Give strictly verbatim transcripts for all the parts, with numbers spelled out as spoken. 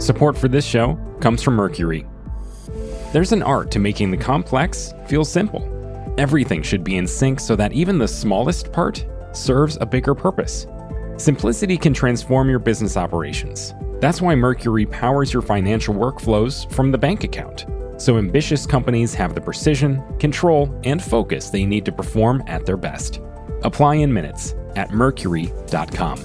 Support for this show comes from Mercury. There's an art to making the complex feel simple. Everything should be in sync so that even the smallest part serves a bigger purpose. Simplicity can transform your business operations. That's why Mercury powers your financial workflows from the bank account, so ambitious companies have the precision, control, and focus they need to perform at their best. Apply in minutes at mercury dot com.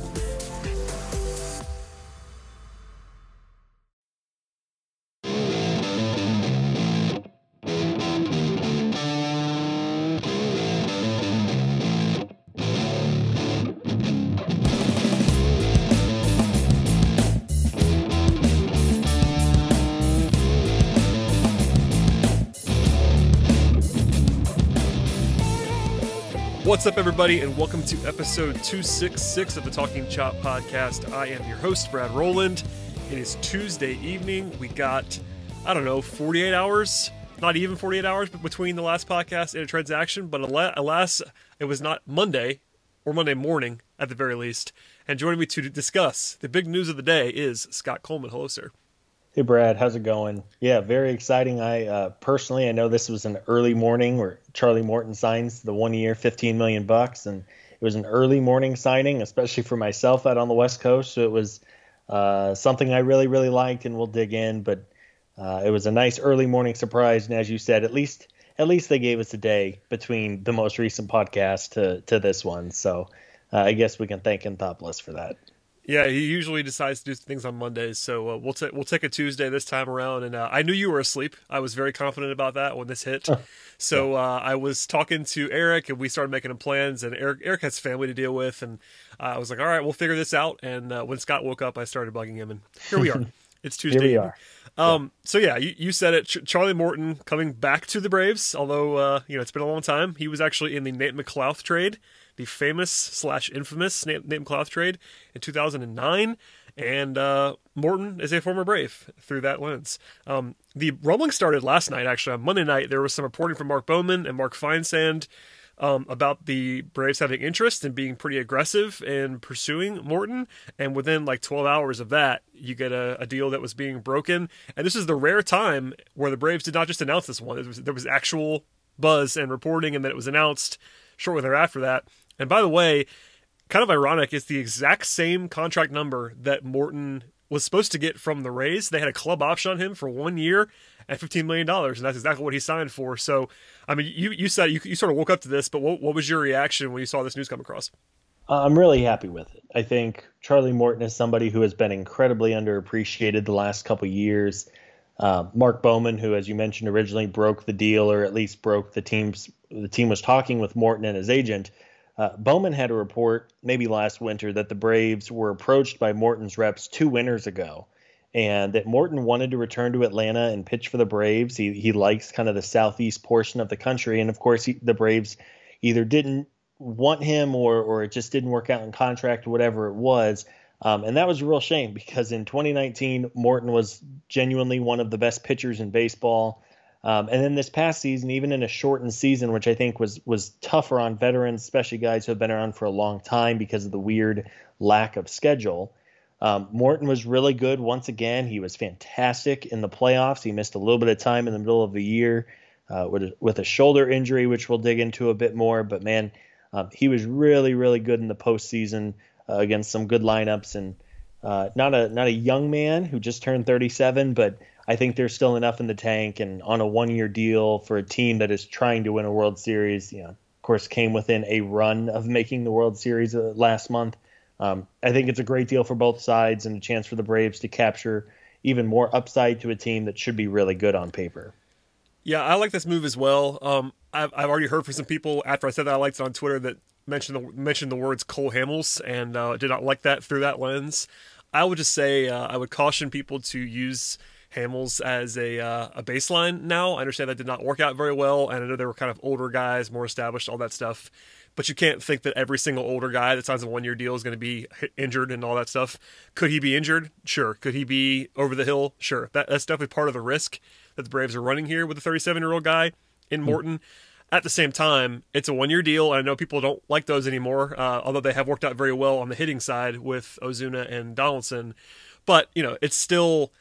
What's up, everybody, and welcome to episode two sixty-six of the Talking Chop podcast. I am your host, Brad Rowland. It is Tuesday evening. We got, I don't know, forty-eight hours, not even forty-eight hours, but between the last podcast and a transaction. But alas, it was not Monday, or Monday morning at the very least. And joining me to discuss the big news of the day is Scott Coleman. Hello, sir. Hey, Brad, how's it going? Yeah, very exciting. I uh, personally, I know this was an early morning where Charlie Morton signs the one year, fifteen million bucks, and it was an early morning signing, especially for myself out on the West Coast. So it was uh, something I really, really liked, and we'll dig in. But uh, it was a nice early morning surprise, and as you said, at least at least they gave us a day between the most recent podcast to to this one. So uh, I guess we can thank Anthopoulos for that. Yeah, he usually decides to do things on Mondays, so uh, we'll take we'll take a Tuesday this time around. And uh, I knew you were asleep. I was very confident about that when this hit. So uh, I was talking to Eric, and we started making plans. And Eric Eric has family to deal with, and uh, I was like, "All right, we'll figure this out." And uh, when Scott woke up, I started bugging him, and here we are. It's Tuesday. Here we are. Um, yeah. So yeah, you, you said it. Ch- Charlie Morton coming back to the Braves, although uh, you know it's been a long time. He was actually in the Nate McLouth trade, the famous slash infamous Nate, Nate McLouth trade in two thousand nine, and uh, Morton is a former Brave through that lens. Um, the rumbling started last night, actually. On Monday night, there was some reporting from Mark Bowman and Mark Feinsand um, about the Braves having interest and being pretty aggressive in pursuing Morton, and within like twelve hours of that, you get a, a deal that was being broken. And this is the rare time where the Braves did not just announce this one. There was, there was actual buzz and reporting, and then it was announced shortly thereafter that. And by the way, kind of ironic, it's the exact same contract number that Morton was supposed to get from the Rays. They had a club option on him for one year at fifteen million dollars, and that's exactly what he signed for. So, I mean, you you said you, you sort of woke up to this, but what, what was your reaction when you saw this news come across? Uh, I'm really happy with it. I think Charlie Morton is somebody who has been incredibly underappreciated the last couple of years. Uh, Mark Bowman, who, as you mentioned, originally broke the deal, or at least broke the team's, the team was talking with Morton and his agent. Uh, Bowman had a report maybe last winter that the Braves were approached by Morton's reps two winters ago, and that Morton wanted to return to Atlanta and pitch for the Braves. He he likes kind of the southeast portion of the country, and of course he, the Braves either didn't want him or or it just didn't work out in contract or whatever it was. Um, and that was a real shame because in twenty nineteen, Morton was genuinely one of the best pitchers in baseball. Um, and then this past season, even in a shortened season, which I think was was tougher on veterans, especially guys who have been around for a long time because of the weird lack of schedule, um, Morton was really good once again. He was fantastic in the playoffs. He missed a little bit of time in the middle of the year uh, with, a, with a shoulder injury, which we'll dig into a bit more. But, man, um, he was really, really good in the postseason uh, against some good lineups. And uh, not a not a young man who just turned thirty-seven, but I think there's still enough in the tank, and on a one-year deal for a team that is trying to win a World Series, you know, of course, came within a run of making the World Series uh, last month. Um, I think it's a great deal for both sides and a chance for the Braves to capture even more upside to a team that should be really good on paper. Yeah, I like this move as well. Um, I've, I've already heard from some people after I said that I liked it on Twitter that mentioned the, mentioned the words Cole Hamels, and uh, did not like that through that lens. I would just say uh, I would caution people to use Hamels as a uh, a baseline now. I understand that did not work out very well, and I know they were kind of older guys, more established, all that stuff. But you can't think that every single older guy that signs a one-year deal is going to be injured and all that stuff. Could he be injured? Sure. Could he be over the hill? Sure. That, that's definitely part of the risk that the Braves are running here with a thirty-seven-year-old guy in Morton. Mm-hmm. At the same time, it's a one-year deal, and I know people don't like those anymore, uh, although they have worked out very well on the hitting side with Ozuna and Donaldson. But, you know, it's still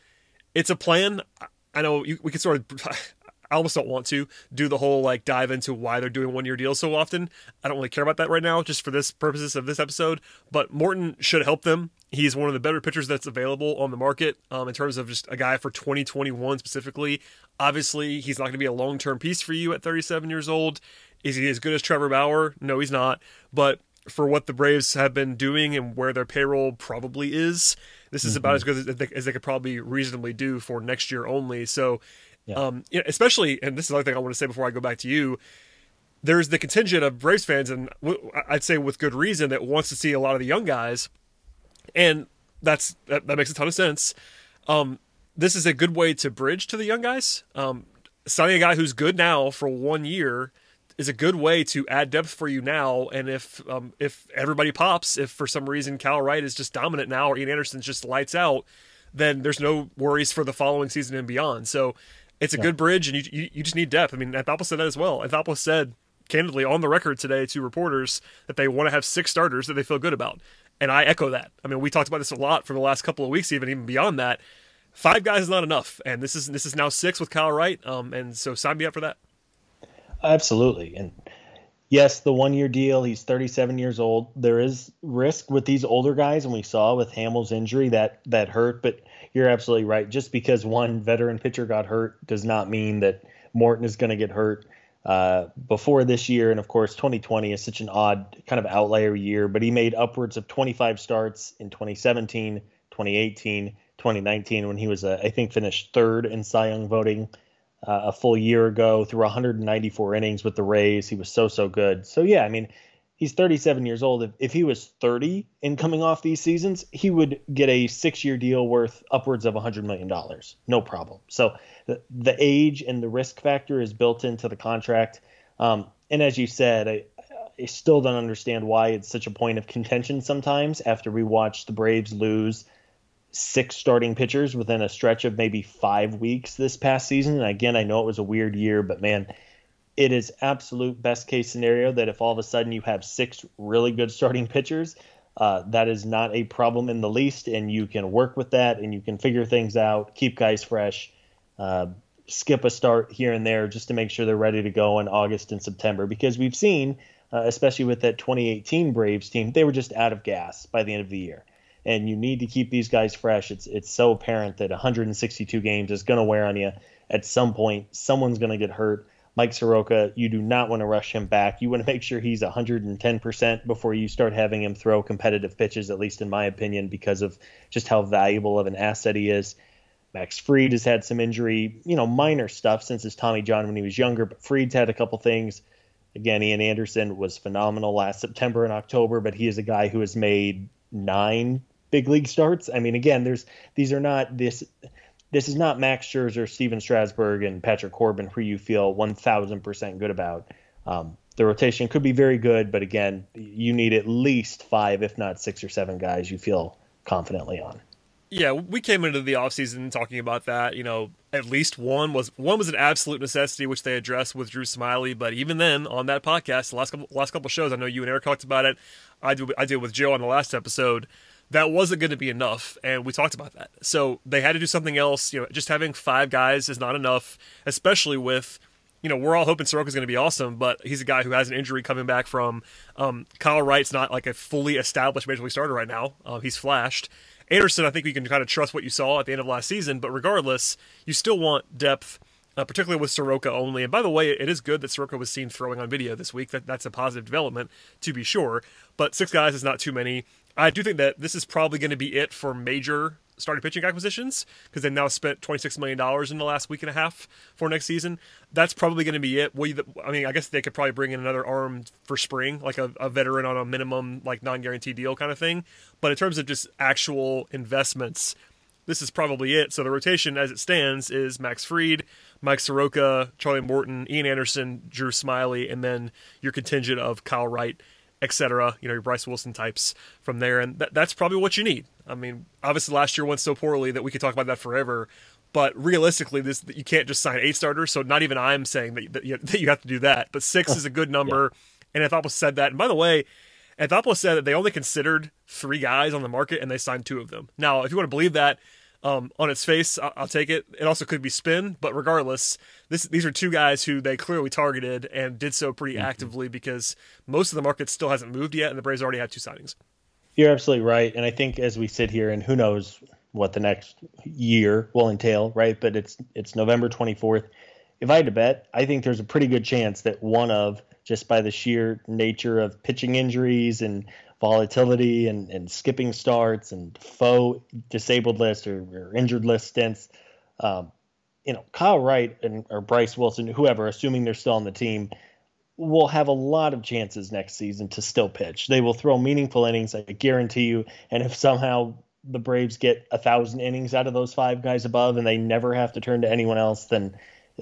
it's a plan. I know you, we could sort of, I almost don't want to do the whole like dive into why they're doing one year deals so often. I don't really care about that right now, just for this purposes of this episode. But Morton should help them. He's one of the better pitchers that's available on the market um, in terms of just a guy for twenty twenty-one specifically. Obviously, he's not going to be a long-term piece for you at thirty-seven years old. Is he as good as Trevor Bauer? No, he's not. But for what the Braves have been doing and where their payroll probably is, this is mm-hmm. about as good as they, as they could probably reasonably do for next year only. So, yeah. um, you know, especially, and this is another thing I want to say before I go back to you, there's the contingent of Braves fans, and w- I'd say with good reason, that wants to see a lot of the young guys, and that's that, that makes a ton of sense. Um, this is a good way to bridge to the young guys. Um, signing a guy who's good now for one year is a good way to add depth for you now. And if um, if everybody pops, if for some reason Cal Wright is just dominant now or Ian Anderson's just lights out, then there's no worries for the following season and beyond. So it's a yeah. good bridge, and you, you you just need depth. I mean, Anthopoulos said that as well. Anthopoulos said candidly on the record today to reporters that they want to have six starters that they feel good about. And I echo that. I mean, we talked about this a lot for the last couple of weeks, even even beyond that. Five guys is not enough, and this is this is now six with Cal Wright. Um, and so sign me up for that. Absolutely. And yes, the one-year deal, he's thirty-seven years old. There is risk with these older guys, and we saw with Hamels' injury that that hurt. But you're absolutely right. Just because one veteran pitcher got hurt does not mean that Morton is going to get hurt uh, before this year. And, of course, twenty twenty is such an odd kind of outlier year. But he made upwards of twenty-five starts in twenty seventeen, twenty eighteen, twenty nineteen, when he was, uh, I think, finished third in Cy Young voting. Uh, a full year ago, through one hundred ninety-four innings with the Rays. He was so, so good. So, yeah, I mean, he's thirty-seven years old. If, if he was thirty and coming off these seasons, he would get a six-year deal worth upwards of one hundred million dollars. No problem. So the, the age and the risk factor is built into the contract. Um, and as you said, I, I still don't understand why it's such a point of contention sometimes after we watch the Braves lose six starting pitchers within a stretch of maybe five weeks this past season. And again, I know it was a weird year, but man, it is absolute best case scenario that if all of a sudden you have six really good starting pitchers, uh, that is not a problem in the least. And you can work with that and you can figure things out, keep guys fresh, uh, skip a start here and there just to make sure they're ready to go in August and September, because we've seen, uh, especially with that twenty eighteen Braves team, they were just out of gas by the end of the year. And you need to keep these guys fresh. It's it's so apparent that one hundred sixty-two games is going to wear on you at some point. Someone's going to get hurt. Mike Soroka, you do not want to rush him back. You want to make sure he's one hundred ten percent before you start having him throw competitive pitches, at least in my opinion, because of just how valuable of an asset he is. Max Fried has had some injury, you know, minor stuff since his Tommy John when he was younger, but Fried's had a couple things. Again, Ian Anderson was phenomenal last September and October, but he is a guy who has made nine big league starts. I mean, again, there's these are not this this is not Max Scherzer, Steven Strasburg, and Patrick Corbin who you feel one thousand percent good about. Um, the rotation could be very good, but again, you need at least five, if not six or seven guys you feel confidently on. Yeah, we came into the offseason talking about that. You know, at least one was one was an absolute necessity, which they addressed with Drew Smiley. But even then, on that podcast, the last couple last couple shows, I know you and Eric talked about it. I do I did with Joe on the last episode. That wasn't going to be enough, and we talked about that. So they had to do something else. You know, just having five guys is not enough, especially with, you know, we're all hoping Soroka's going to be awesome, but he's a guy who has an injury coming back from. Um, Kyle Wright's not like a fully established major league starter right now. Uh, he's flashed. Anderson, I think we can kind of trust what you saw at the end of last season, but regardless, you still want depth, uh, particularly with Soroka only. And by the way, it is good that Soroka was seen throwing on video this week. That That's a positive development, to be sure. But six guys is not too many. I do think that this is probably going to be it for major starting pitching acquisitions, because they've now spent twenty-six million dollars in the last week and a half for next season. That's probably going to be it. We, I mean, I guess they could probably bring in another arm for spring, like a, a veteran on a minimum, like non-guaranteed deal kind of thing. But in terms of just actual investments, this is probably it. So the rotation as it stands is Max Fried, Mike Soroka, Charlie Morton, Ian Anderson, Drew Smiley, and then your contingent of Kyle Wright, et cetera, you know, your Bryce Wilson types from there. And that, that's probably what you need. I mean, obviously last year went so poorly that we could talk about that forever, but realistically, this you can't just sign eight starters. So not even I'm saying that, that, you, that you have to do that, but six is a good number. Yeah. And Anthopoulos said that. And by the way, Anthopoulos said that they only considered three guys on the market and they signed two of them. Now, if you want to believe that, Um, on its face, I'll, I'll take it. It also could be spin, but regardless, this these are two guys who they clearly targeted and did so pretty mm-hmm. actively because most of the market still hasn't moved yet, and the Braves already have two signings. You're absolutely right, and I think as we sit here, and who knows what the next year will entail, right? But it's it's November twenty-fourth. If I had to bet, I think there's a pretty good chance that one of, just by the sheer nature of pitching injuries and volatility and, and skipping starts and faux disabled list or, or injured list stints, um, you know, Kyle Wright and or Bryce Wilson, whoever, assuming they're still on the team, will have a lot of chances next season to still pitch. They will throw meaningful innings, I guarantee you. And if somehow the Braves get a thousand innings out of those five guys above and they never have to turn to anyone else, then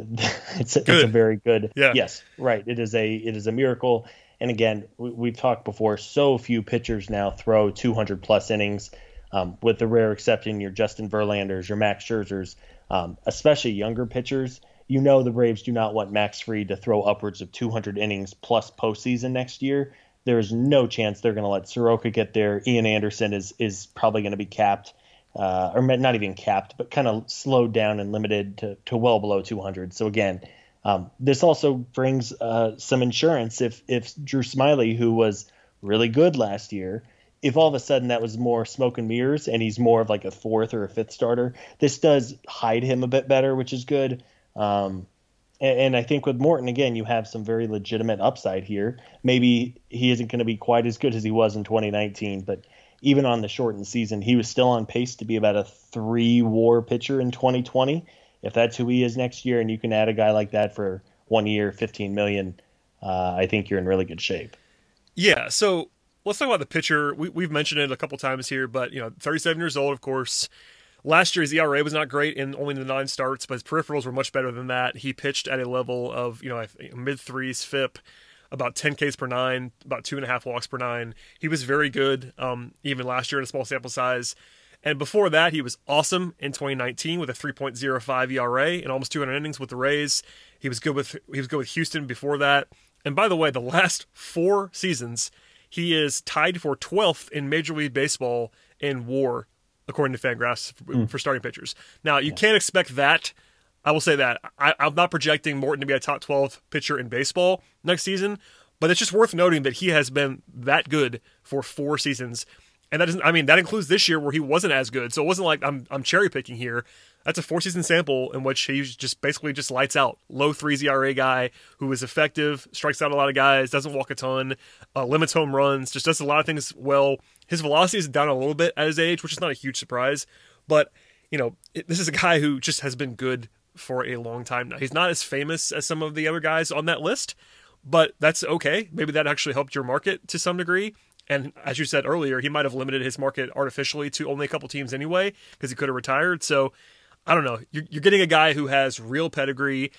it's a, it's a very good. Yeah. Yes, right. It is a it is a miracle. And again, we, we've talked before, so few pitchers now throw two hundred plus innings, um, with the rare exception, your Justin Verlanders, your Max Scherzers, um, especially younger pitchers. You know the Braves do not want Max Fried to throw upwards of two hundred innings plus postseason next year. There is no chance they're going to let Soroka get there. Ian Anderson is is probably going to be capped, uh, or not even capped, but kind of slowed down and limited to, to well below two hundred. So again, Um, this also brings uh, some insurance if if Drew Smyly, who was really good last year, if all of a sudden that was more smoke and mirrors and he's more of like a fourth or a fifth starter, this does hide him a bit better, which is good. Um, and, and I think with Morton, again, you have some very legitimate upside here. Maybe he isn't going to be quite as good as he was in twenty nineteen, but even on the shortened season, he was still on pace to be about a three WAR pitcher in twenty twenty. If that's who he is next year, and you can add a guy like that for one year, fifteen million dollars, uh, I think you're in really good shape. Yeah. So let's talk about the pitcher. We, we've mentioned it a couple times here, but you know, thirty-seven years old, of course. Last year, his E R A was not great in only the nine starts, but his peripherals were much better than that. He pitched at a level of, you know, mid threes F I P, about ten Ks per nine, about two and a half walks per nine. He was very good, um, even last year in a small sample size. And before that, he was awesome in twenty nineteen with a three point oh five E R A and almost two hundred innings with the Rays. He was good with he was good with Houston before that. And by the way, the last four seasons, he is tied for twelfth in Major League Baseball in WAR, according to Fangraphs, for, mm. for starting pitchers. Now, you yeah. can't expect that. I will say that. I, I'm not projecting Morton to be a top twelve pitcher in baseball next season, but it's just worth noting that he has been that good for four seasons. And that doesn't, I mean, that includes this year where he wasn't as good. So it wasn't like I'm I'm cherry picking here. That's a four season sample in which he just basically just lights out. Low threes E R A guy who is effective, strikes out a lot of guys, doesn't walk a ton, uh, limits home runs, just does a lot of things well. His velocity is down a little bit at his age, which is not a huge surprise. But, you know, it, this is a guy who just has been good for a long time now. He's not as famous as some of the other guys on that list, but that's okay. Maybe that actually helped your market to some degree. And as you said earlier, he might have limited his market artificially to only a couple teams anyway, because he could have retired. So, I don't know. You're, you're getting a guy who has real pedigree.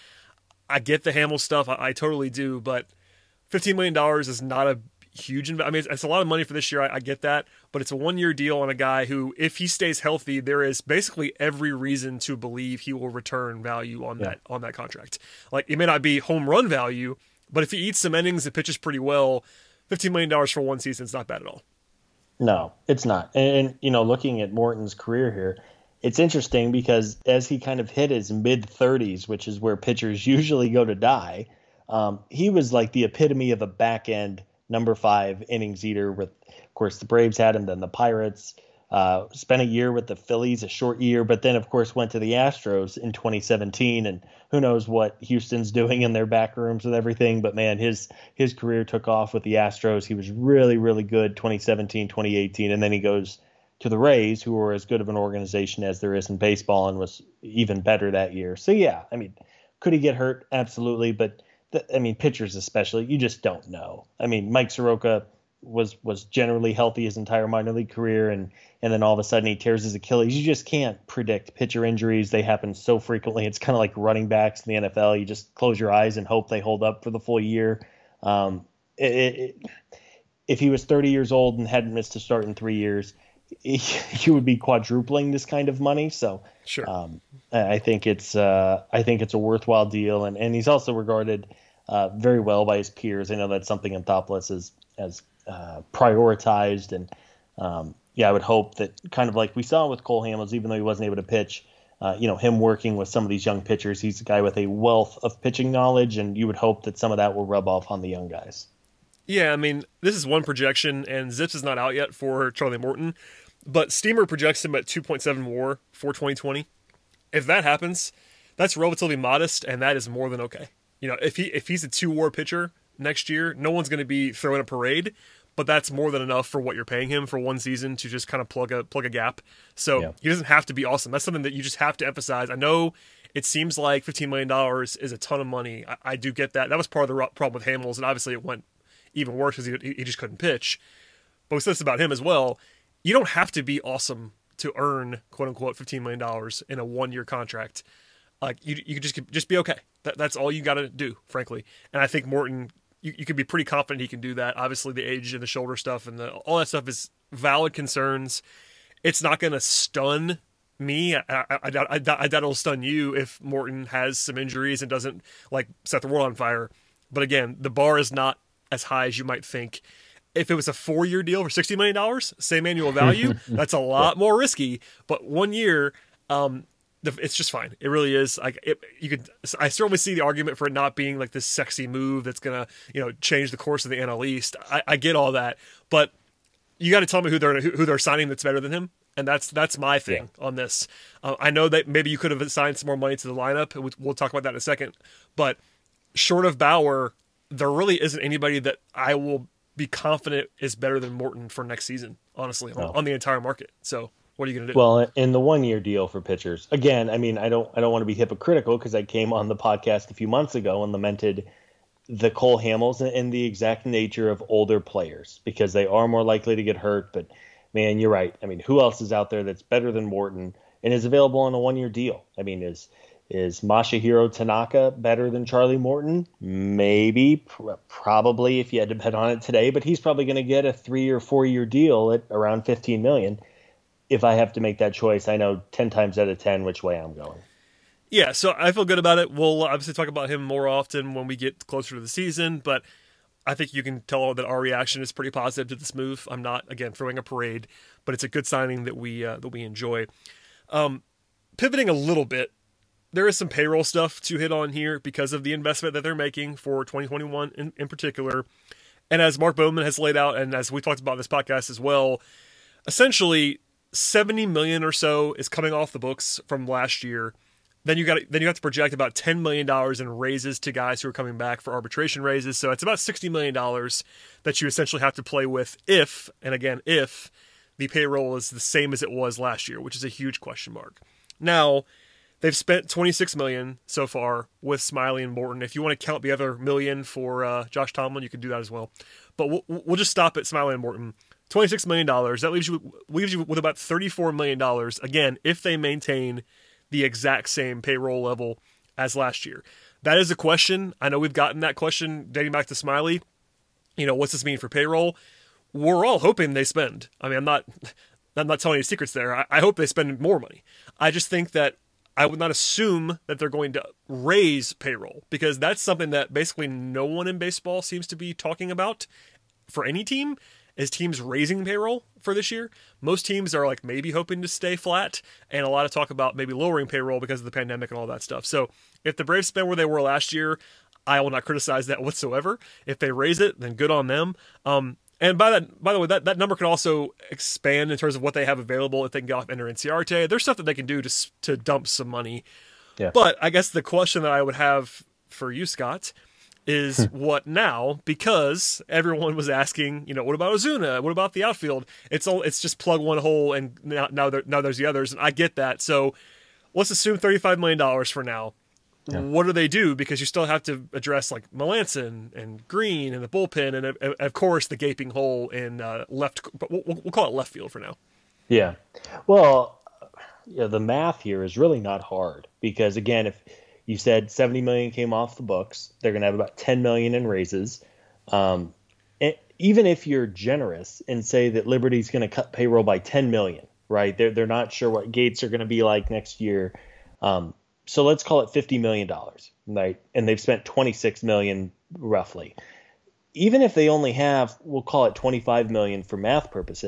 I get the Hamel stuff. I, I totally do. But fifteen million dollars is not a huge investment. I mean, it's, it's a lot of money for this year. I, I get that. But it's a one-year deal on a guy who, if he stays healthy, there is basically every reason to believe he will return value on yeah. that on that contract. Like, it may not be home run value, but if he eats some innings and pitches pretty well, fifteen million dollars for one season is not bad at all. No, it's not. And, and, you know, looking at Morton's career here, it's interesting because as he kind of hit his mid-thirties, which is where pitchers usually go to die, um, he was like the epitome of a back-end number five innings eater with, of course, the Braves had him, then the Pirates. Uh, spent a year with the Phillies, a short year, but then, of course, went to the Astros in twenty seventeen, and who knows what Houston's doing in their back rooms with everything. But, man, his his career took off with the Astros. He was really, really good twenty seventeen, twenty eighteen, and then he goes to the Rays, who are as good of an organization as there is in baseball, and was even better that year. So, yeah, I mean, could he get hurt? Absolutely, but, the, I mean, pitchers especially, you just don't know. I mean, Mike Soroka was was generally healthy his entire minor league career, and and then all of a sudden he tears his Achilles. You just can't predict pitcher injuries. They happen so frequently. It's kind of like running backs in the N F L. You just close your eyes and hope they hold up for the full year. Um, it, it, if he was thirty years old and hadn't missed a start in three years, he, he would be quadrupling this kind of money. So sure, um, I think it's uh, I think it's a worthwhile deal, and and he's also regarded uh, very well by his peers. I know that's something Anthopoulos is as Uh, prioritized, and um, yeah, I would hope that kind of like we saw with Cole Hamels, even though he wasn't able to pitch, uh, you know, him working with some of these young pitchers, he's a guy with a wealth of pitching knowledge, and you would hope that some of that will rub off on the young guys. Yeah, I mean, this is one projection, and Zips is not out yet for Charlie Morton, but Steamer projects him at two point seven WAR for twenty twenty. If that happens, that's relatively modest, and that is more than okay. You know, if he if he's a two WAR pitcher next year, no one's going to be throwing a parade, but that's more than enough for what you're paying him for one season to just kind of plug a plug a gap. So yeah. He doesn't have to be awesome. That's something that you just have to emphasize. I know it seems like fifteen million dollars is a ton of money. I, I do get that. That was part of the problem with Hamels, and obviously it went even worse because he, he just couldn't pitch. But we said this about him as well. You don't have to be awesome to earn quote unquote fifteen million dollars in a one year contract. Like you, you could just just be okay. That, that's all you got to do, frankly. And I think Morton, you, you could be pretty confident he can do that. Obviously, the age and the shoulder stuff and the, all that stuff is valid concerns. It's not going to stun me. I, I, I, doubt, I doubt it'll stun you if Morton has some injuries and doesn't like set the world on fire. But again, the bar is not as high as you might think. If it was a four-year deal for sixty million dollars, same annual value, that's a lot more risky. But one year, um, it's just fine. It really is. Like it, you could. I certainly see the argument for it not being like this sexy move that's gonna, you know, change the course of the N L East. I, I get all that, but you got to tell me who they're who they're signing that's better than him, and that's that's my thing yeah. on this. Uh, I know that maybe you could have assigned some more money to the lineup. We'll talk about that in a second. But short of Bauer, there really isn't anybody that I will be confident is better than Morton for next season, honestly, no. on, on the entire market. So what are you going to do? Well, in the one year deal for pitchers, again, I mean, I don't, I don't want to be hypocritical because I came on the podcast a few months ago and lamented the Cole Hamels and the exact nature of older players because they are more likely to get hurt. But man, you're right. I mean, who else is out there that's better than Morton and is available on a one year deal? I mean, is, Is Masahiro Tanaka better than Charlie Morton? Maybe, pr- probably if you had to bet on it today, but he's probably going to get a three or four year deal at around fifteen million dollars. If I have to make that choice, I know ten times out of ten which way I'm going. Yeah, so I feel good about it. We'll obviously talk about him more often when we get closer to the season, but I think you can tell that our reaction is pretty positive to this move. I'm not, again, throwing a parade, but it's a good signing that we uh, that we enjoy. Um, pivoting a little bit, there is some payroll stuff to hit on here because of the investment that they're making for twenty twenty-one in, in particular. And as Mark Bowman has laid out, and as we talked about in this podcast as well, essentially seventy million dollars or so is coming off the books from last year. Then you got then you have to project about ten million dollars in raises to guys who are coming back for arbitration raises. So it's about sixty million dollars that you essentially have to play with if, and again, if the payroll is the same as it was last year, which is a huge question mark. Now, they've spent twenty-six million dollars so far with Smiley and Morton. If you want to count the other million for uh, Josh Tomlin, you can do that as well. But we'll, we'll just stop at Smiley and Morton. twenty-six million dollars. That leaves you leaves you with about thirty-four million dollars, again, if they maintain the exact same payroll level as last year. That is a question. I know we've gotten that question dating back to Smiley. You know, what's this mean for payroll? We're all hoping they spend. I mean, I'm not I'm not telling you secrets there. I, I hope they spend more money. I just think that I would not assume that they're going to raise payroll because that's something that basically no one in baseball seems to be talking about for any team. Is teams raising payroll for this year? Most teams are like maybe hoping to stay flat, and a lot of talk about maybe lowering payroll because of the pandemic and all that stuff. So if the Braves spend where they were last year, I will not criticize that whatsoever. If they raise it, then good on them. Um, and by that, by the way, that, that number can also expand in terms of what they have available if they can get off Enter Inciarte. There's stuff that they can do to to dump some money. Yeah. But I guess the question that I would have for you, Scott, is what now? Because everyone was asking, you know, what about Ozuna? What about the outfield? It's all, it's just plug one hole, and now now, there, now there's the others, and I get that. So let's assume thirty-five million dollars for now. Yeah. What do they do? Because you still have to address like Melanson and Green and the bullpen, and uh, of course the gaping hole in uh, left. We'll, we'll call it left field for now. Yeah. Well, yeah, the math here is really not hard because again, if you said seventy million came off the books, they're going to have about ten million in raises. Um, and even if you're generous and say that Liberty's going to cut payroll by ten million, right? They're they're not sure what gates are going to be like next year. Um, so let's call it fifty million dollars, right? And they've spent twenty-six million roughly. Even if they only have, we'll call it twenty-five million for math purposes,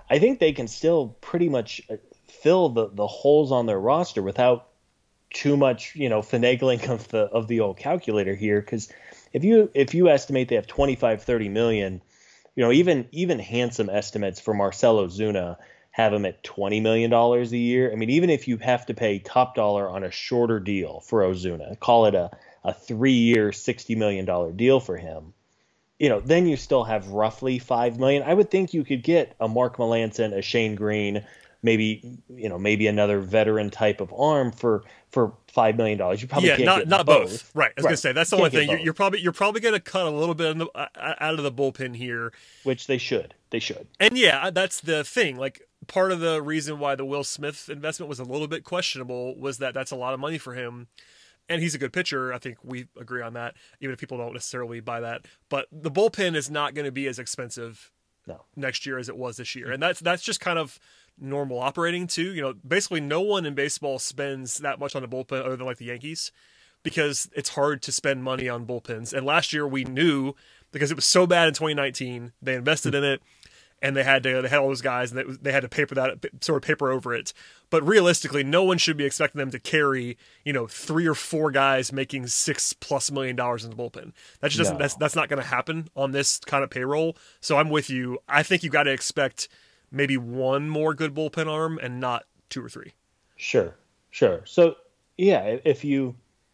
I think they can still pretty much fill the, the holes on their roster without too much, you know, finagling of the of the old calculator here. Because if you if you estimate they have twenty-five, thirty million, you know, even even handsome estimates for Marcell Ozuna have him at twenty million dollars a year. I mean, even if you have to pay top dollar on a shorter deal for Ozuna, call it a, a three-year, sixty million dollars deal for him, you know, then you still have roughly five million dollars. I would think you could get a Mark Melancon, a Shane Green, maybe, you know, maybe another veteran type of arm for for five million dollars. You probably yeah, can't not get not both. both. Right. I was Right. gonna say that's the Can't only get thing. You're, both. you're probably you're probably gonna cut a little bit in the, uh, out of the bullpen here, Which they should. They should. and yeah, that's the thing. Like part of the reason why the Will Smith investment was a little bit questionable was that that's a lot of money for him. And he's a good pitcher. I think we agree on that, even if people don't necessarily buy that. But the bullpen is not going to be as expensive No. next year as it was this year. And that's that's just kind of normal operating too. You know, basically no one in baseball spends that much on a bullpen other than like the Yankees, because it's hard to spend money on bullpens. And last year we knew, because it was so bad in twenty nineteen, they invested in it. And they had to, they had all those guys, and they, they had to paper that, sort of paper over it. But realistically, no one should be expecting them to carry, you know, three or four guys making six plus million dollars in the bullpen. That just doesn't, No. that's that's not going to happen on this kind of payroll. So I'm with you. I think you got to expect maybe one more good bullpen arm and not two or three. Sure, sure. So yeah, if you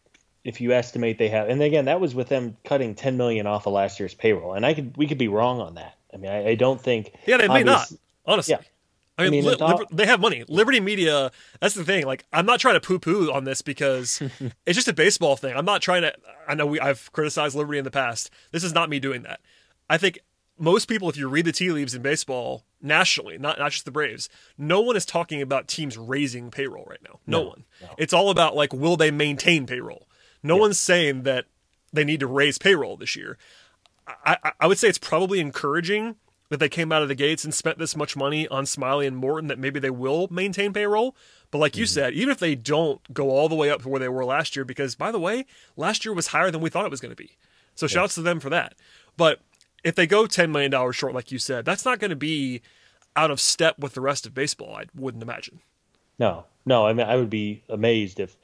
if you estimate they have, and again, that was with them cutting ten million off of last year's payroll, and I could we could be wrong on that. I mean, I, I don't think. Yeah, they may not. obvious- Honestly. Yeah. I mean, I mean, Li- it's all- Liber- they have money. Liberty Media, that's the thing. Like, I'm not trying to poo-poo on this because it's just a baseball thing. I'm not trying to, I know we, I've criticized Liberty in the past. This is not me doing that. I think most people, if you read the tea leaves in baseball nationally, not, not just the Braves, no one is talking about teams raising payroll right now. No, No, one. no. It's all about, like, will they maintain payroll? No one's saying that they need to raise payroll this year. I, I, I would say it's probably encouraging that they came out of the gates and spent this much money on Smiley and Morton that maybe they will maintain payroll. But like you said, even if they don't go all the way up to where they were last year, because by the way, last year was higher than we thought it was going to be. So shouts to them for that. But if they go ten million dollars short, like you said, that's not going to be out of step with the rest of baseball, I wouldn't imagine. No, no. I mean, I would be amazed if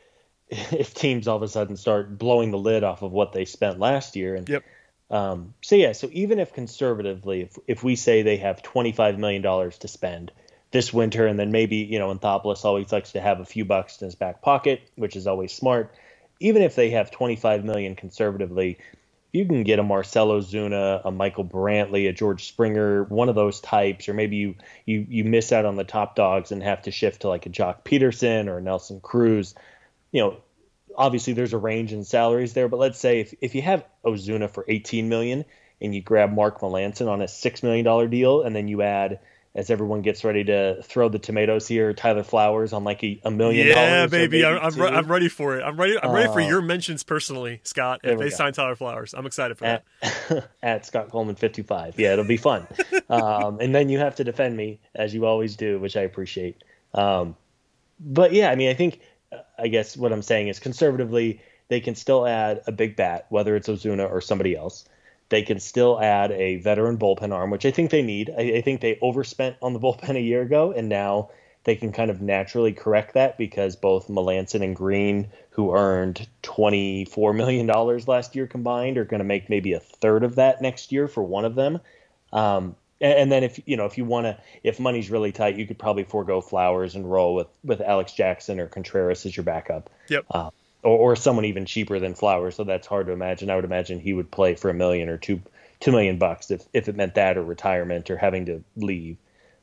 if teams all of a sudden start blowing the lid off of what they spent last year. And Yep. Um, so yeah, so even if conservatively, if, if we say they have twenty-five million dollars to spend this winter, and then maybe, you know, Anthopoulos always likes to have a few bucks in his back pocket, which is always smart. Even if they have twenty-five million dollars conservatively, you can get a Marcell Ozuna, a Michael Brantley, a George Springer, one of those types, or maybe you, you, you miss out on the top dogs and have to shift to like a Jock Peterson or a Nelson Cruz. You know, obviously there's a range in salaries there, but let's say if, if you have Ozuna for eighteen million dollars and you grab Mark Melancon on a six million dollars deal, and then you add, as everyone gets ready to throw the tomatoes here, Tyler Flowers on like a, a million dollars. Yeah, or baby, maybe I'm I'm, re- two. I'm ready for it. I'm ready. I'm ready for Uh, your mentions personally, Scott. there If we they go. sign Tyler Flowers, I'm excited for that. at, at Scott Coleman fifty-five. Yeah, it'll be fun. um, and then you have to defend me, as you always do, which I appreciate. Um, but yeah, I mean, I think, I guess what I'm saying is conservatively, they can still add a big bat, whether it's Ozuna or somebody else. They can still add a veteran bullpen arm, which I think they need. I, I think they overspent on the bullpen a year ago, and now they can kind of naturally correct that because both Melancon and Green, who earned twenty-four million dollars last year combined, are going to make maybe a third of that next year for one of them. Um, and, and then if you know if you want to, if money's really tight, you could probably forego Flowers and roll with with Alex Jackson or Contreras as your backup. Yep. Uh, or, or someone even cheaper than Flowers, so that's hard to imagine. I would imagine he would play for a million or two two million bucks if, if it meant that, or retirement, or having to leave.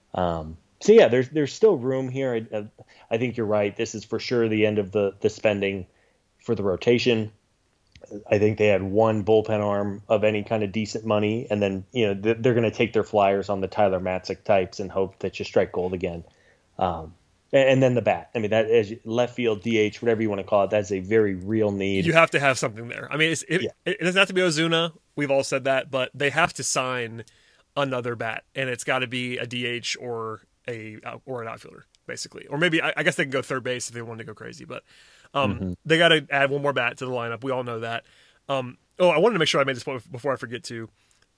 Um, so yeah, there's there's still room here. I, I think you're right. This is for sure the end of the the spending for the rotation. I think they had one bullpen arm of any kind of decent money, and then you know they're, they're going to take their flyers on the Tyler Matzik types and hope that you strike gold again. Um, And then the bat. I mean, that is left field, D H, whatever you want to call it. That's a very real need. You have to have something there. I mean, it's, it, Yeah. it doesn't have to be Ozuna. We've all said that, but they have to sign another bat, and it's got to be a D H or a or an outfielder, basically. Or maybe I, I guess they can go third base if they wanted to go crazy, but um, Mm-hmm. they got to add one more bat to the lineup. We all know that. Um, oh, I wanted to make sure I made this point before I forget to.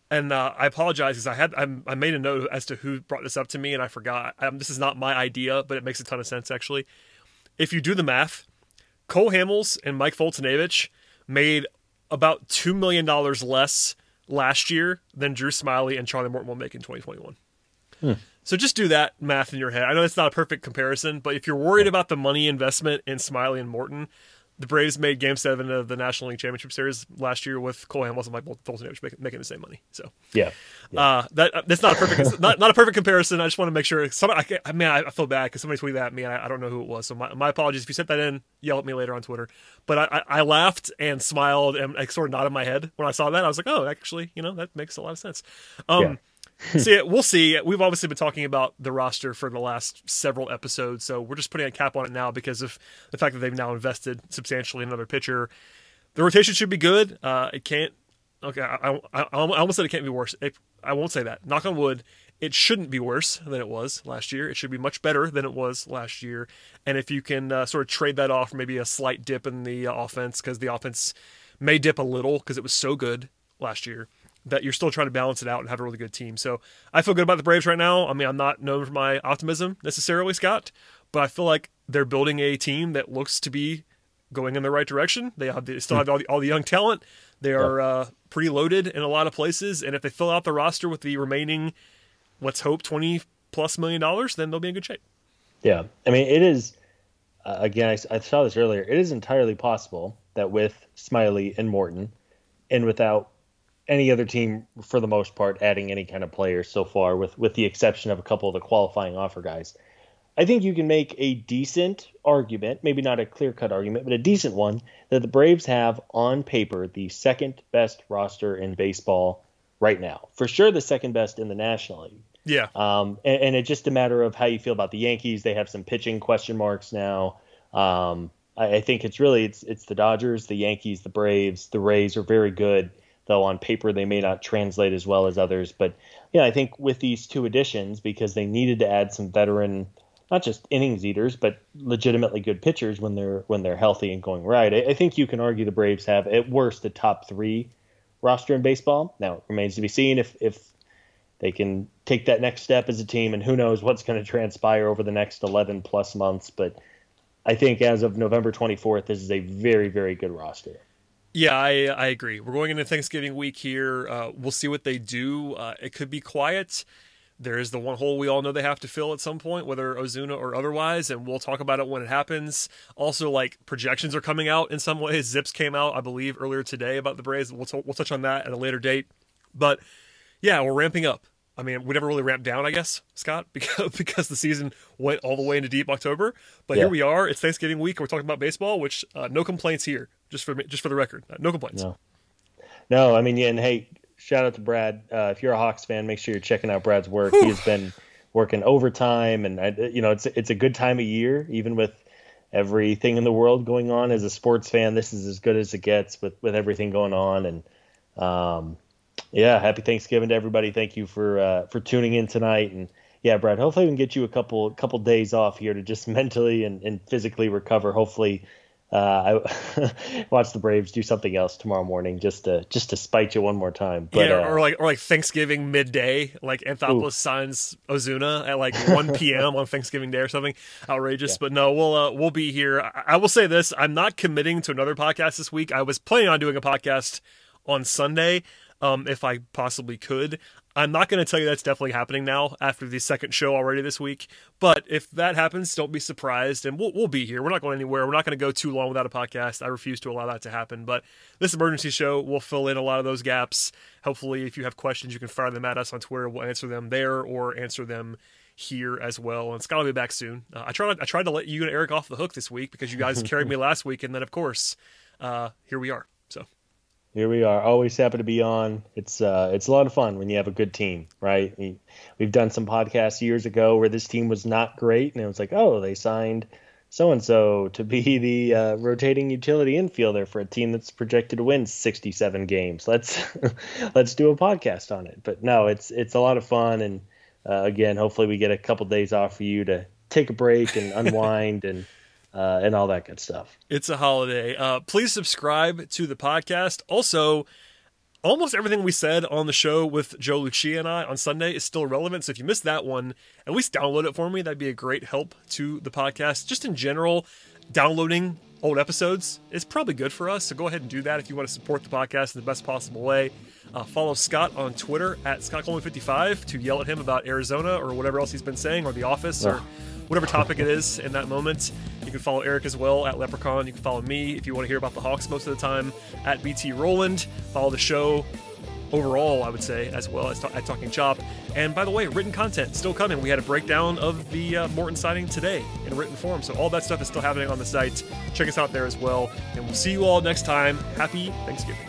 And uh, I apologize because I had I, I made a note as to who brought this up to me, and I forgot. Um, this is not my idea, but it makes a ton of sense actually. If you do the math, Cole Hamels and Mike Foltynewicz made about two million dollars less last year than Drew Smyly and Charlie Morton will make in twenty twenty-one. Hmm. So just do that math in your head. I know it's not a perfect comparison, but if you're worried about the money investment in Smyly and Morton, the Braves made Game Seven of the National League Championship Series last year with Cole Hamels and Mike Foltynewicz making, making the same money. So yeah, yeah. Uh, that that's not a perfect not not a perfect comparison. I just want to make sure. Some I, I mean I feel bad because somebody tweeted at me. And I, I don't know who it was. So my, my apologies if you sent that in. Yell at me later on Twitter. But I, I, I laughed and smiled and I sort of nodded my head when I saw that. I was like, oh, actually, you know, that makes a lot of sense. Um, yeah. See, we'll see. We've obviously been talking about the roster for the last several episodes, so we're just putting a cap on it now because of the fact that they've now invested substantially in another pitcher. The rotation should be good. Uh, it can't. Okay, I, I, I almost said it can't be worse. It, I won't say that. Knock on wood. It shouldn't be worse than it was last year. It should be much better than it was last year. And if you can uh, sort of trade that off for maybe a slight dip in the uh, offense, because the offense may dip a little because it was so good last year, that you're still trying to balance it out and have a really good team. So I feel good about the Braves right now. I mean, I'm not known for my optimism necessarily, Scott, but I feel like they're building a team that looks to be going in the right direction. They, have, they still have all the, all the young talent. They are uh, pretty loaded in a lot of places. And if they fill out the roster with the remaining, let's hope, twenty plus million dollars, then they'll be in good shape. Yeah. I mean, it is, uh, again, I, I saw this earlier. It is entirely possible that with Smyly and Morton and without any other team, for the most part, adding any kind of players so far, with, with the exception of a couple of the qualifying offer guys, I think you can make a decent argument, maybe not a clear-cut argument, but a decent one, that the Braves have, on paper, the second best roster in baseball right now. For sure the second best in the National League. Yeah. Um, and, and it's just a matter of how you feel about the Yankees. They have some pitching question marks now. Um, I, I think it's really, it's it's the Dodgers, the Yankees, the Braves, the Rays are very good, though on paper they may not translate as well as others. But yeah, I think with these two additions, because they needed to add some veteran, not just innings eaters, but legitimately good pitchers when they're when they're healthy and going right, I, I think you can argue the Braves have at worst a top three roster in baseball. Now it remains to be seen if if they can take that next step as a team, and who knows what's going to transpire over the next eleven plus months. But I think as of November twenty-fourth, this is a very, very good roster. Yeah, I I agree. We're going into Thanksgiving week here. Uh, we'll see what they do. Uh, it could be quiet. There is the one hole we all know they have to fill at some point, whether Ozuna or otherwise, and we'll talk about it when it happens. Also, like, projections are coming out in some ways. Zips came out, I believe, earlier today about the Braves. We'll, t- we'll touch on that at a later date. But, yeah, we're ramping up. I mean, we never really ramped down, I guess, Scott, because because the season went all the way into deep October. But yeah. Here we are. It's Thanksgiving week, and we're talking about baseball, which uh, no complaints here, just for just for the record. Uh, no complaints. No, no. I mean, yeah, and hey, shout out to Brad. Uh, if you're a Hawks fan, make sure you're checking out Brad's work. Whew. He has been working overtime, and I, you know, it's it's a good time of year, even with everything in the world going on. As a sports fan, this is as good as it gets with, with everything going on. And um, yeah, happy Thanksgiving to everybody. Thank you for uh, for tuning in tonight. And yeah, Brad, hopefully we can get you a couple couple days off here to just mentally and, and physically recover. Hopefully. Uh, I watch the Braves do something else tomorrow morning just to just to spite you one more time. But, yeah, uh, or like or like Thanksgiving midday, like Anthopoulos ooh. signs Ozuna at like one p.m. on Thanksgiving Day or something outrageous. Yeah. But no, we'll uh, we'll be here. I, I will say this: I'm not committing to another podcast this week. I was planning on doing a podcast on Sunday, um, if I possibly could. I'm not going to tell you that's definitely happening now after the second show already this week. But if that happens, don't be surprised. And we'll, we'll be here. We're not going anywhere. We're not going to go too long without a podcast. I refuse to allow that to happen. But this emergency show will fill in a lot of those gaps. Hopefully, if you have questions, you can fire them at us on Twitter. We'll answer them there or answer them here as well. And Scott will be back soon. Uh, I, tried, I tried to let you and Eric off the hook this week because you guys carried me last week. And then, of course, uh, here we are. So. Here we are. Always happy to be on. It's uh, it's a lot of fun when you have a good team, right? We, we've done some podcasts years ago where this team was not great, and it was like, oh, they signed so-and-so to be the uh, rotating utility infielder for a team that's projected to win sixty-seven games. Let's let's do a podcast on it. But no, it's it's a lot of fun, and uh, again, hopefully we get a couple days off for you to take a break and unwind and. Uh, and all that good stuff. It's a holiday. Uh, please subscribe to the podcast. Also, almost everything we said on the show with Joe Lucia and I on Sunday is still relevant. So if you missed that one, at least download it for me. That'd be a great help to the podcast. Just in general, downloading old episodes is probably good for us. So go ahead and do that if you want to support the podcast in the best possible way. Uh, follow Scott on Twitter at Scott Coleman fifty-five to yell at him about Arizona or whatever else he's been saying, or The Office, or whatever topic it is in that moment. You can follow Eric as well at Leprechaun. You can follow me if you want to hear about the Hawks most of the time at B T Rowland. Follow the show overall, I would say, as well as at Talking Chop. And by the way, written content still coming. We had a breakdown of the uh, Morton sighting today in written form. So all that stuff is still happening on the site. Check us out there as well. And we'll see you all next time. Happy Thanksgiving.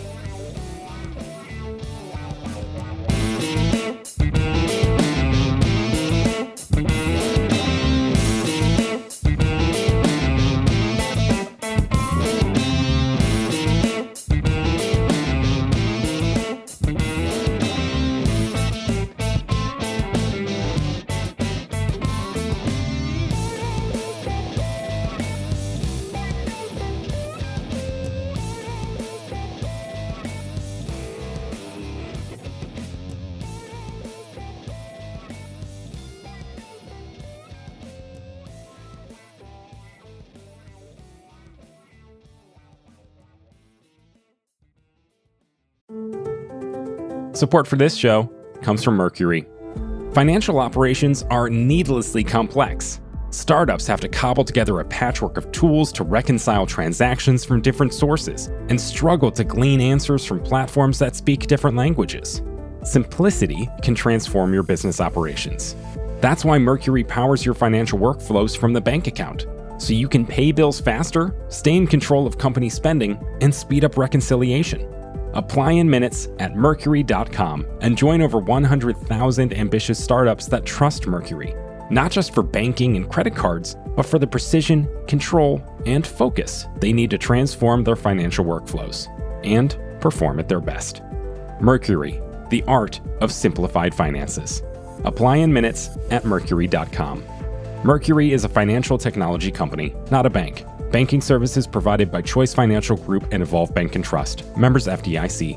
Support for this show comes from Mercury. Financial operations are needlessly complex. Startups have to cobble together a patchwork of tools to reconcile transactions from different sources and struggle to glean answers from platforms that speak different languages. Simplicity can transform your business operations. That's why Mercury powers your financial workflows from the bank account, so you can pay bills faster, stay in control of company spending, and speed up reconciliation. Apply in minutes at Mercury dot com and join over one hundred thousand ambitious startups that trust Mercury, not just for banking and credit cards, but for the precision, control, and focus they need to transform their financial workflows and perform at their best. Mercury, the art of simplified finances. Apply in minutes at Mercury dot com. Mercury is a financial technology company, not a bank. Banking services provided by Choice Financial Group and Evolve Bank and Trust. Members F D I C.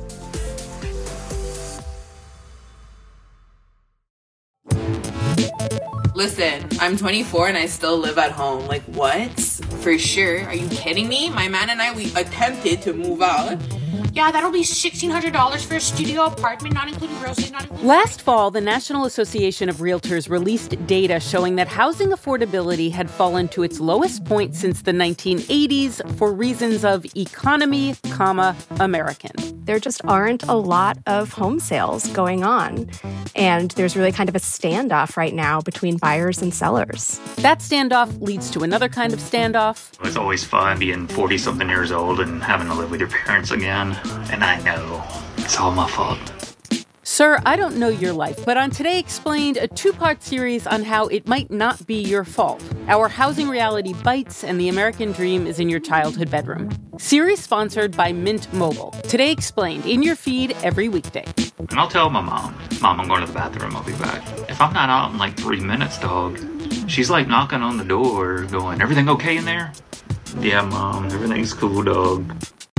Listen, I'm twenty-four and I still live at home. Like, what? For sure. Are you kidding me? My man and I, we attempted to move out. Yeah, that'll be sixteen hundred dollars for a studio apartment, not including groceries, not including... Last fall, the National Association of Realtors released data showing that housing affordability had fallen to its lowest point since the nineteen eighties for reasons of economy, comma, American. There just aren't a lot of home sales going on. And there's really kind of a standoff right now between buyers and sellers. That standoff leads to another kind of standoff. It's always fun being forty-something years old and having to live with your parents again. And I know it's all my fault. Sir, I don't know your life, but on Today Explained, a two-part series on how it might not be your fault. Our housing reality bites and the American dream is in your childhood bedroom. Series sponsored by Mint Mobile. Today Explained, in your feed every weekday. And I'll tell my mom, Mom, I'm going to the bathroom, I'll be back. If I'm not out in like three minutes, dog, she's like knocking on the door going, everything okay in there? Yeah, Mom, everything's cool, dog.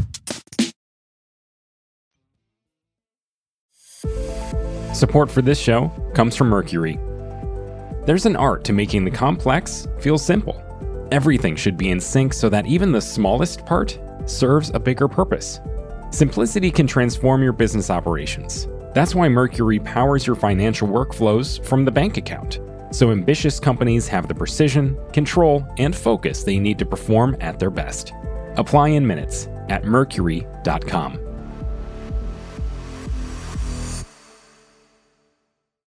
Support for this show comes from Mercury. There's an art to making the complex feel simple. Everything should be in sync so that even the smallest part serves a bigger purpose. Simplicity can transform your business operations. That's why Mercury powers your financial workflows from the bank account, so ambitious companies have the precision, control, and focus they need to perform at their best. Apply in minutes at Mercury dot com.